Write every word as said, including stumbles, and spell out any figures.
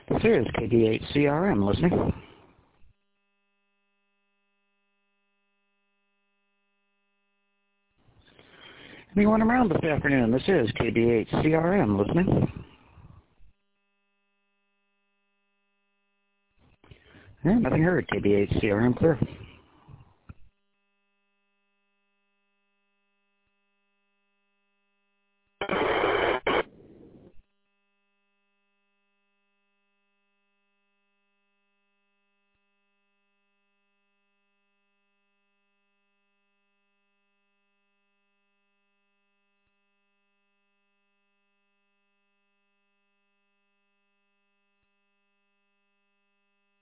This is K D eight C R M listening. Anyone around this afternoon? This is K D eight C R M listening. Yeah, nothing heard. K D eight C R M clear.